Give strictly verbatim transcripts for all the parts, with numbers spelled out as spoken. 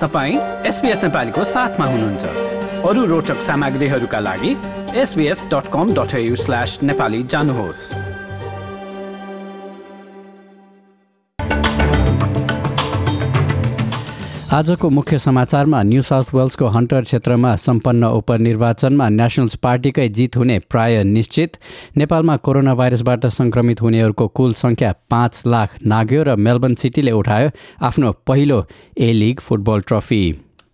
तपाईँ एसबीएस नेपालीको साथमा हुनुहुन्छ। अरू रोचक सामग्रीहरूका लागि S B S dot com dot A U slash Nepali जानुहोस्। आजको मुख्य समाचारमा न्यू साउथ वेल्सको हन्टर क्षेत्रमा सम्पन्न उपनिर्वाचनमा नेशनल्स पार्टीकै जित हुने प्राय निश्चित, नेपालमा कोरोना भाइरसबाट संक्रमित हुनेहरूको कुल संख्या पाँच लाख नाग्यो र मेलबर्न सिटीले उठायो आफ्नो पहिलो ए लिग फुटबल ट्रफी।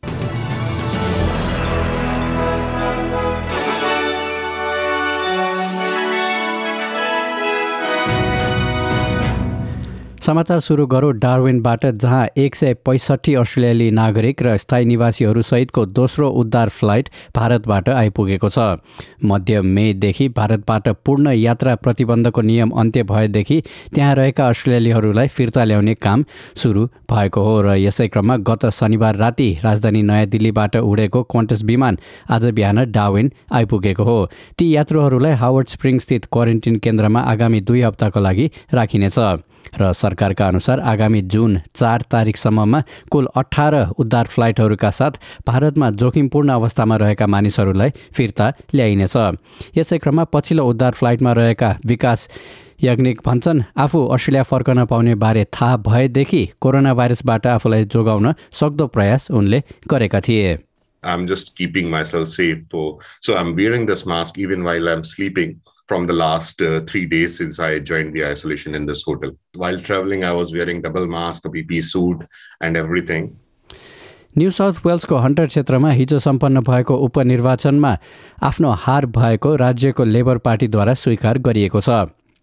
समाचार सुरु गरौँ डार्विनबाट, जहाँ एक सय पैँसठी अस्ट्रेलियाली नागरिक र स्थायी निवासीहरू सहितको दोस्रो उद्धार फ्लाइट भारतबाट आइपुगेको छ। मध्य मेदेखि भारतबाट पूर्ण यात्रा प्रतिबन्धको नियम अन्त्य भएदेखि त्यहाँ रहेका अस्ट्रेलियालीहरूलाई फिर्ता ल्याउने काम सुरु भएको हो र यसै क्रममा गत शनिबार राति राजधानी नयाँ दिल्लीबाट उडेको क्वान्टस विमान आज बिहान डार्विन आइपुगेको हो। ती यात्रुहरूलाई हावर्ड स्प्रिङ स्थित क्वारेन्टिन केन्द्रमा आगामी दुई हप्ताको लागि राखिनेछ र सरकारका अनुसार आगामी जुन चार तारिकसम्ममा कुल अठार उद्धार फ्लाइटहरूका साथ भारतमा जोखिमपूर्ण अवस्थामा रहेका मानिसहरूलाई फिर्ता ल्याइनेछ। यसै क्रममा पछिल्लो उद्धार फ्लाइटमा रहेका विकास याग्निक भन्छन्, आफू अस्ट्रेलिया फर्कन पाउने बारे थाहा भएदेखि कोरोना भाइरसबाट आफूलाई जोगाउन सक्दो प्रयास उनले गरेका थिए। I'm just keeping myself safe. So I'm wearing this mask even while I'm sleeping from the last uh, three days since I joined the isolation in this hotel. While traveling, I was wearing double mask, a P P E suit and everything. New South वेल्सको Hunter क्षेत्रमा हिजो सम्पन्न भएको उपनिर्वाचनमा आफ्नो हार भएको राज्यको labour पार्टीद्वारा स्वीकार गरिएको छ।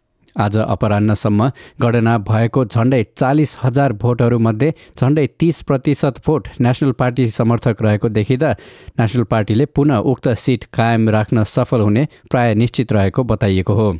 आज अपराह्नसम्म गणना भएको झण्डै चालिस हजार भोटहरूमध्ये झण्डै तीस प्रतिशत भोट नेशनल पार्टी समर्थक रहेको देखिँदा नेशनल पार्टीले पुनः उक्त सिट कायम राख्न सफल हुने प्राय निश्चित रहेको बताइएको हो।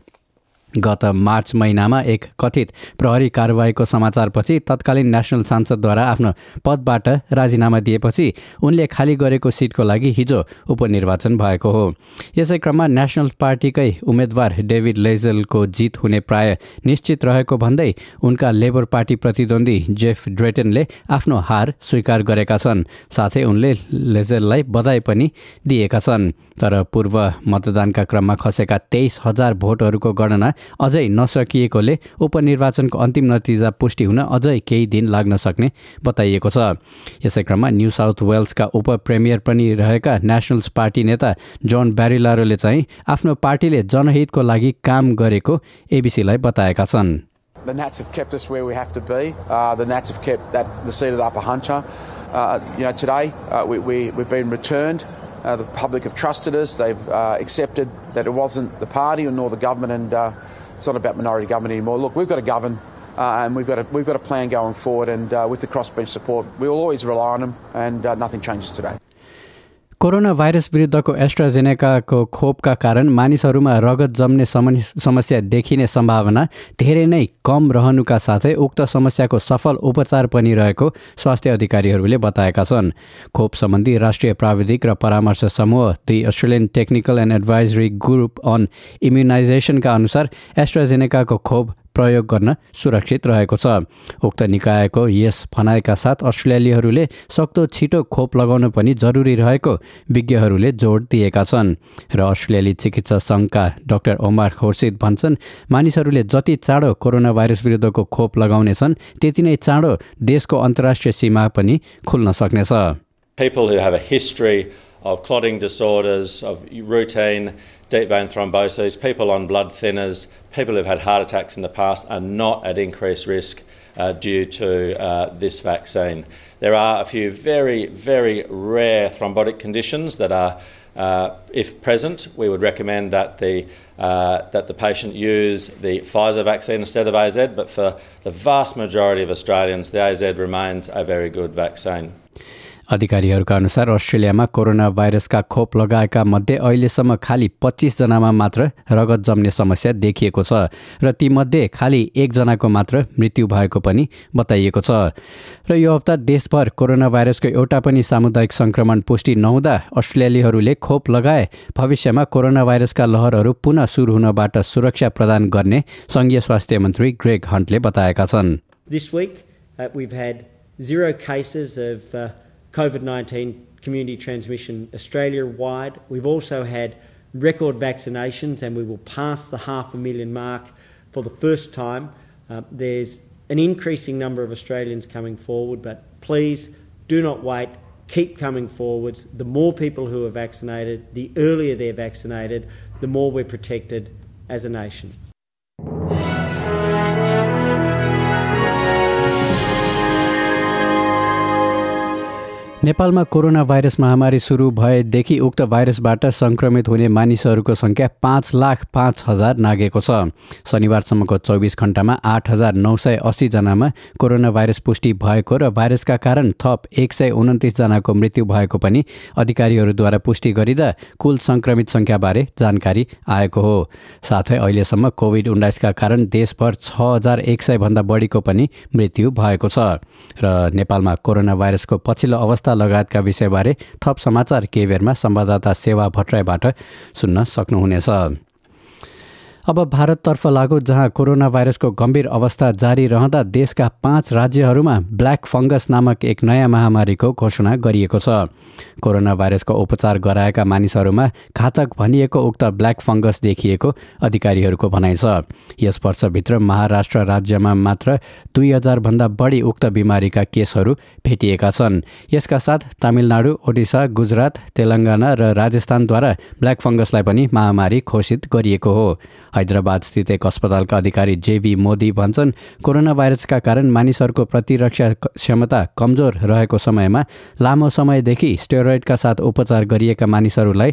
गत मार्च महिनामा एक कथित प्रहरी कारवाहीको समाचारपछि तत्कालीन नेशनल सांसदद्वारा आफ्नो पदबाट राजीनामा दिएपछि उनले खाली गरेको सिटको लागि हिजो उपनिर्वाचन भएको हो। यसै क्रममा नेशनल पार्टीकै उम्मेद्वार डेभिड लेजलको जित हुने प्राय निश्चित रहेको भन्दै उनका लेबर पार्टी प्रतिद्वन्दी जेफ ड्रेटनले आफ्नो हार स्वीकार गरेका छन्। साथै उनले लेजललाई बधाई पनि दिएका छन्। तर पूर्व मतदानका क्रममा खसेका तेइस हजार भोटहरूको गणना अझै नसकिएकोले उपनिर्वाचनको अन्तिम नतिजा पुष्टि हुन अझै केही दिन लाग्न सक्ने बताइएको छ। यसै क्रममा न्यू साउथ वेल्सका उप प्रेमियर पनि रहेका नेशनल्स पार्टी नेता जोन ब्यारिलारोले चाहिँ आफ्नो पार्टीले जनहितको लागि काम गरेको एबीसीलाई बताएका छन्। The Nats have kept us where we have to be. Uh, the Nats have kept that the seat of the upper hunter. Uh, you know, today uh, we, we, we've been returned. Uh, the public have trusted us. They've uh, accepted that it wasn't the party nor the government, and uh, it's not about minority government anymore. Look, we've got to govern, uh, and we've got a, we've got a plan going forward. And uh, with the crossbench support, we'll always rely on them, and uh, nothing changes today. Corona virus विरुद्धको एस्ट्राजेनेकाको खोपका कारण मानिसहरूमा रगत जम्ने समस्या देखिने सम्भावना धेरै नै कम रहनुका साथै उक्त समस्याको सफल उपचार पनि रहेको स्वास्थ्य अधिकारीहरूले बताएका छन्। खोप सम्बन्धी राष्ट्रिय प्राविधिक र परामर्श समूह the Australian technical and advisory group on इम्युनाइजेसनका अनुसार एस्ट्राजेनेकाको खोप प्रयोग गर्न सुरक्षित रहेको छ। उक्त निकायको यस भनाइका साथ अस्ट्रेलियालीहरूले सक्दो छिटो खोप लगाउन पनि जरुरी रहेको विज्ञहरूले जोड दिएका छन् र अस्ट्रेलियाली चिकित्सा सङ्घका डाक्टर ओमार खुर्सिद भन्छन्, मानिसहरूले जति चाँडो कोरोना भाइरस विरुद्धको खोप लगाउनेछन् त्यति नै चाँडो देशको अन्तर्राष्ट्रिय सीमा पनि खुल्न सक्नेछ। People who have a history of clotting disorders, of routine deep vein thrombosis, people on blood thinners, people who've had heart attacks in the past are not at increased risk uh, due to uh, this vaccine. There are a few very, very rare thrombotic conditions that are, uh, if present, we would recommend that the uh, that the patient use the Pfizer vaccine instead of A Z, but for the vast majority of Australians, the A Z remains a very good vaccine. अधिकारीहरूका अनुसार अस्ट्रेलियामा corona भाइरसका खोप लगाएका मध्ये अहिलेसम्म खाली पच्चीस जनामा मात्र रगत जम्ने समस्या देखिएको छ र तीमध्ये खाली एकजनाको मात्र मृत्यु भएको पनि बताइएको छ। र यो हप्ता देशभर कोरोना भाइरसको एउटा पनि सामुदायिक संक्रमण पुष्टि नहुँदा अस्ट्रेलियालीहरूले खोप लगाए भविष्यमा कोरोना भाइरसका लहरहरू पुनः सुरु हुनबाट सुरक्षा प्रदान गर्ने संघीय स्वास्थ्य मन्त्री ग्रेग हन्टले बताएका छन्। This week uh, we've had zero cases of uh, COVID nineteen community transmission Australia-wide. We've also had record vaccinations, and we will pass the half a million mark for the first time. Uh, there's an increasing number of Australians coming forward, but please do not wait. Keep coming forwards. The more people who are vaccinated, the earlier they're vaccinated, the more we're protected as a nation. नेपालमा corona virus महामारी सुरु भएदेखि उक्त भाइरसबाट संक्रमित हुने मानिसहरूको संख्या पाँच लाख पाँच हजार नागेको छ। शनिबारसम्मको चौबिस घण्टामा आठ हजार नौ सय अस्सी जनामा कोरोना भाइरस पुष्टि भएको र भाइरसका कारण थप एक सय उन्तिस जनाको मृत्यु भएको पनि अधिकारीहरूद्वारा पुष्टि गरिँदा कुल संक्रमित संख्याबारे जानकारी आएको हो। साथै अहिलेसम्म कोभिड उन्नाइसका कारण देशभर छ हजार एक सय भन्दा बढीको पनि मृत्यु भएको छ। र नेपालमा कोरोना भाइरसको पछिल्लो अवस्था लगायतका विषयबारे थप समाचार केही बेरमा संवाददाता सेवा भट्टराईबाट सुन्न सक्नुहुनेछ। अब भारततर्फ लागौ, जहाँ कोरोना भाइरसको गम्भीर अवस्था जारी रहँदा देशका पाँच राज्यहरूमा ब्ल्याक फंगस नामक एक नयाँ महामारीको घोषणा गरिएको छ। कोरोना भाइरसको उपचार गराएका मानिसहरूमा घातक भनिएको उक्त ब्ल्याक फंगस देखिएको अधिकारीहरूको भनाइ छ। यस वर्षभित्र महाराष्ट्र राज्यमा मात्र दुई हजार भन्दा बढी उक्त बिमारीका केसहरू भेटिएका छन्। यसका साथ तमिलनाडु, ओडिसा, गुजरात, तेलंगाना र राजस्थानद्वारा ब्ल्याक फंगसलाई पनि महामारी घोषित गरिएको हो। हैदराबाद स्थित एक अस्पतालका अधिकारी जेबी मोदी भन्छन्, कोरोना भाइरसका कारण मानिसहरूको प्रतिरक्षा क्षमता कमजोर रहेको समयमा लामो समयदेखि स्टेरोइडका साथ उपचार गरिएका मानिसहरूलाई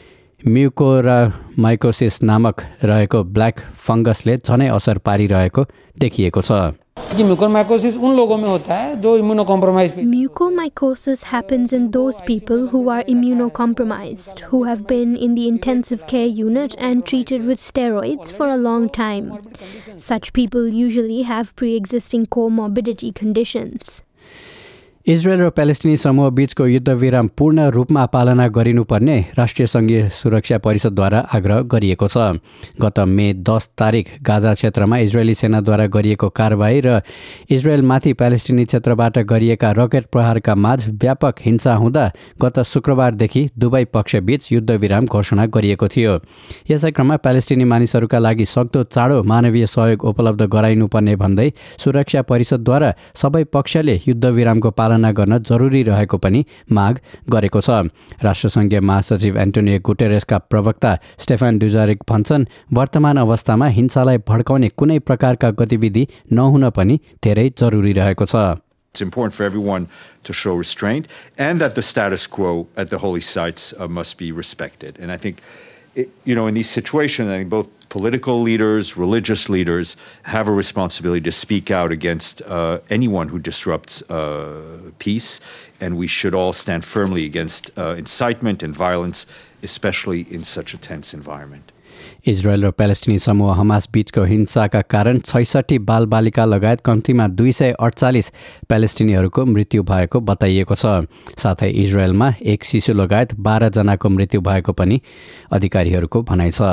म्युकोरामाइकोसिस नामक रहेको ब्ल्याक फंगसले झनै असर पारिरहेको देखिएको छ। Mucormycosis उन लोगों में होता है जो immunocompromised. Mucormycosis happens in those people who are immunocompromised, who have been in the intensive care unit and treated with steroids for a long time. Such people usually have pre-existing comorbidity conditions. Israel र प्यालेस्टिनी समूह बीचको युद्धविराम पूर्ण रूपमा पालना गरिनुपर्ने राष्ट्रिय सङ्घीय सुरक्षा परिषदद्वारा आग्रह गरिएको छ। गत मे दस तारिक गाजा क्षेत्रमा इजरायली सेनाद्वारा गरिएको कारबाही र इजरायलमाथि प्यालेस्टिनी क्षेत्रबाट गरिएका रकेट प्रहारका माझ व्यापक हिंसा हुँदा गत शुक्रबारदेखि दुवै पक्षबीच युद्धविराम घोषणा गरिएको थियो। यसै क्रममा प्यालेस्टिनी मानिसहरूका लागि सक्दो चाँडो मानवीय सहयोग उपलब्ध गराइनुपर्ने भन्दै सुरक्षा परिषदद्वारा सबै पक्षले युद्धविरामको पालना गर्न जरुरी रहेको पनि माग गरेको छ। राष्ट्रसङ्घीय महासचिव एन्टोनियो गुटेरेसका प्रवक्ता स्टेफान डुजारिक भन्छन्, वर्तमान अवस्थामा हिंसालाई भड्काउने कुनै प्रकारका गतिविधि नहुन पनि धेरै जरुरी रहेको छ। It's important for everyone to show restraint and that the status quo at the holy sites uh, must be respected. And I think, it, you know, in these situations, I think both political leaders, religious leaders have a responsibility to speak out against uh, anyone who disrupts uh, peace, and we should all stand firmly against uh, incitement and violence, especially in such a tense environment. Israel र प्यालेस्टिनी समूह Hamas बीचको हिंसाका कारण छैसठी बालबालिका लगायत कम्तीमा दुई सय अडचालिस प्यालेस्टिनीहरूको मृत्यु भएको बताइएको छ। साथै इजरायलमा एक शिशु लगायत बाह्र जनाको मृत्यु भएको पनि अधिकारीहरूको भनाइ छ।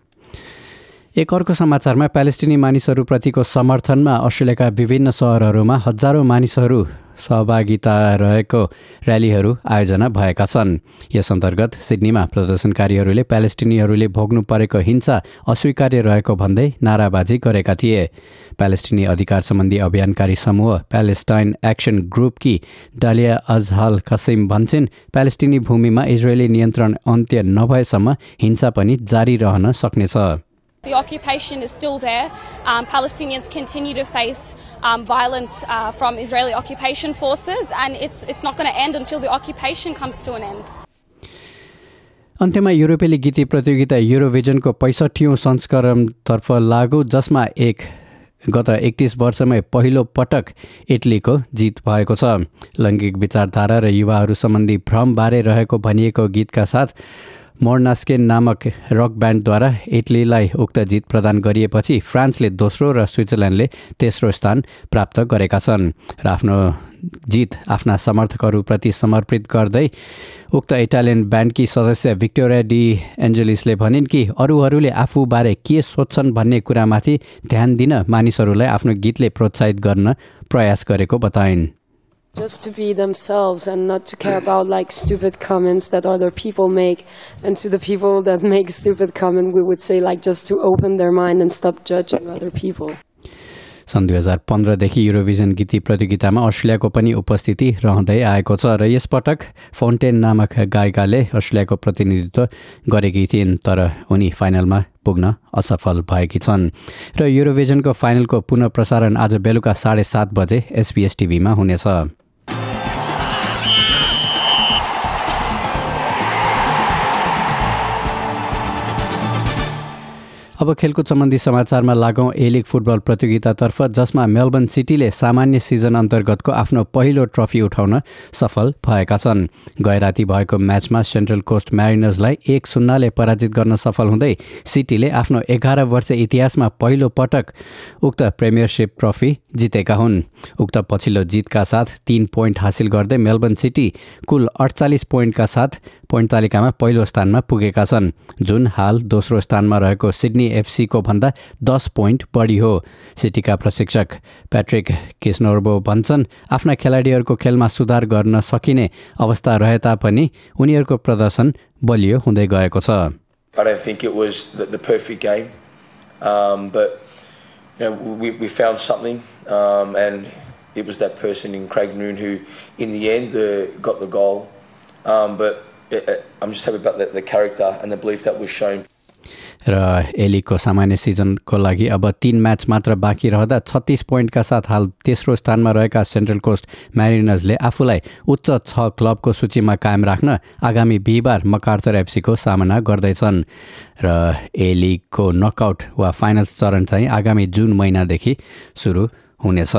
एक अर्को समाचारमा प्यालेस्टिनी मानिसहरूप्रतिको समर्थनमा अस्ट्रेलियाका विभिन्न सहरहरूमा हजारौं मानिसहरू सहभागिता रहेको र्यालीहरू आयोजना भएका छन्। यस अन्तर्गत सिडनीमा प्रदर्शनकारीहरूले प्यालेस्टिनीहरूले भोग्नु परेको हिंसा अस्वीकार्य रहेको भन्दै नाराबाजी गरेका थिए। प्यालेस्टिनी अधिकार सम्बन्धी अभियानकारी समूह प्यालेस्टाइन एक्सन ग्रुपकी डालिया अजहाल कसिम भन्छन्, प्यालेस्टिनी भूमिमा इजरायली नियन्त्रण अन्त्य नभएसम्म हिंसा पनि जारी रहन सक्नेछ। The occupation is still there. Um, Palestinians continue to face um, violence uh, from Israeli occupation forces, and it's it's not going to end until the occupation comes to an end. अन्त्यमा युरोपेली गीत प्रतियोगिता युरोभिजनको पैँसठीौँ संस्करणतर्फ लागू, जसमा एक गत एकतीस वर्षमै पहिलो पटक इटलीको जित भएको छ। लैङ्गिक विचारधारा र युवाहरू सम्बन्धी भ्रमबारे रहेको भनिएको गीतका साथ मोर्नास्केन नामक रक ब्यान्डद्वारा इटलीलाई उक्त जित प्रदान गरिएपछि फ्रान्सले दोस्रो र स्विजरल्यान्डले तेस्रो स्थान प्राप्त गरेका छन्। र आफ्नो जित आफ्ना समर्थकहरूप्रति समर्पित गर्दै उक्त इटालियन ब्यान्डकी सदस्य भिक्टोरिया डी एन्जेलिसले भनिन् कि अरूहरूले आफूबारे के सोच्छन् भन्ने कुरामाथि ध्यान दिन मानिसहरूलाई आफ्नो गीतले प्रोत्साहित गर्न प्रयास गरेको बताइन्। Just to be themselves and not to care about like stupid comments that other people make. And to the people that make stupid comment, we would say like just to open their mind and stop judging other people. सन् दुई हजार पन्ध्रदेखि युरोभिजन गीत प्रतियोगितामा अस्ट्रेलियाको पनि उपस्थिति रहँदै आएको छ र यसपटक फाउन्टेन नामक गायिकाले अस्ट्रेलियाको प्रतिनिधित्व गरेकी थिइन् तर उनी फाइनलमा पुग्न असफल भएकी छन् र युरोभिजनको फाइनलको पुनः प्रसारण आज बेलुका साढे सात बजे एसबीएस टिभीमा हुनेछ। अब खेलकुद सम्बन्धी समाचारमा लागौं। ए लिग फुटबल प्रतियोगितातर्फ जसमा मेलबर्न सिटीले सामान्य सिजन अन्तर्गतको आफ्नो पहिलो ट्रफी उठाउन सफल भएका छन्। गैराती भएको म्याचमा सेन्ट्रल कोस्ट म्यारिनर्सलाई एक शून्यले पराजित गर्न सफल हुँदै सिटीले आफ्नो एघार वर्ष इतिहासमा पहिलो पटक उक्त प्रिमियरसिप ट्रफी जितेका हुन्। उक्त पछिल्लो जितका साथ तीन पोइन्ट हासिल गर्दै मेलबर्न सिटी कुल अडचालिस पोइन्टका साथ पोइन्ट तालिकामा पहिलो स्थानमा पुगेका छन्, जुन हाल दोस्रो स्थानमा रहेको सिडनी एफसीको भन्दा दस पोइन्ट बढी हो। सिटीका प्रशिक्षक प्याट्रिक किस्नोर्बो भन्छन् आफ्ना खेलाडीहरूको खेलमा सुधार गर्न सकिने अवस्था रहे तापनि उनीहरूको प्रदर्शन बलियो हुँदै गएको छ। I don't think it was the, the perfect game, um, but you know, we, we found something, um, and it was that person in Craig Noon who, in the end, uh, got the goal. Um, but it, it, I'm just happy about the, the character and the belief that was shown. र ए लिगको सामान्य सिजनको लागि अब तीन match मात्र बाँकी रहँदा छत्तीस पोइन्टका साथ हाल तेस्रो स्थानमा रहेका सेन्ट्रल कोस्ट म्यारिनर्सले आफूलाई उच्च छ क्लबको सूचीमा कायम राख्न आगामी बिहिबार मकार्थर एफसीको सामना गर्दैछन् र ए लिगको नकआउट वा फाइनल चरण चाहिँ आगामी जुन महिनादेखि सुरु हुनेछ।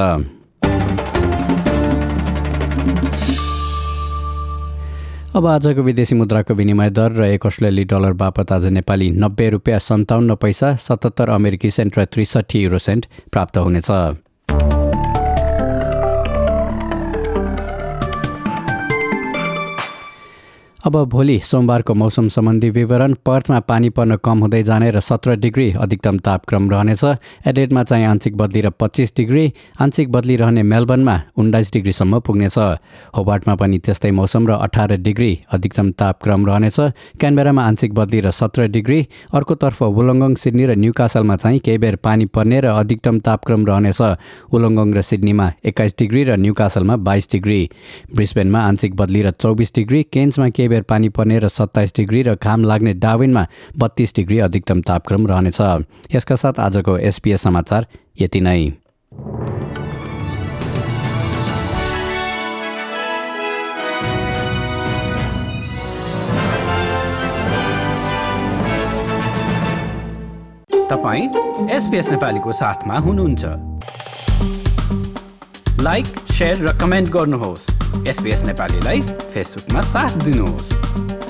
अब आजको विदेशी मुद्राको विनिमय दर र एक अस्ट्रेलियाली डलर बापत आज नेपाली नब्बे रुपियाँ सन्ताउन्न पैसा सतहत्तर अमेरिकी सेन्ट र त्रिसठी युरो सेन्ट प्राप्त हुनेछ। अब भोलि सोमबारको मौसम सम्बन्धी विवरण। पर्थमा पानी पर्न कम हुँदै जाने र सत्र डिग्री अधिकतम तापक्रम रहनेछ। एडेलेडमा चाहिँ आंशिक बदली र पच्चिस डिग्री, आंशिक बदली रहने मेलबर्नमा उन्नाइस डिग्रीसम्म पुग्नेछ। होबार्टमा पनि त्यस्तै मौसम र अठार डिग्री अधिकतम तापक्रम रहनेछ। क्यानबेरामा आंशिक बदली र सत्र डिग्री। अर्कोतर्फ वुलङ्गङ, सिडनी र न्युकासलमा चाहिँ केही बेर पानी पर्ने र अधिकतम तापक्रम रहनेछ। वुलङ्गङ र सिडनीमा एक्काइस डिग्री र न्युकासलमा बाइस डिग्री। ब्रिस्बेनमा आंशिक बदली र चौबिस डिग्री, केन्समा केही बेर पानी पर्ने र सत्ताइस डिग्री र घाम लाग्ने डार्विनमा बत्तीस डिग्री अधिकतम तापक्रम रहनेछ। यसका साथ आजको एसपीएस समाचार यति नै। तपाईं एसपीएस नेपालीको साथमा हुनुहुन्छ। लाइक, शेयर र कमेन्ट गर्नुहोस्। एसपीएस नेपालीलाई फेसबुकमा साथ दिनुहोस्।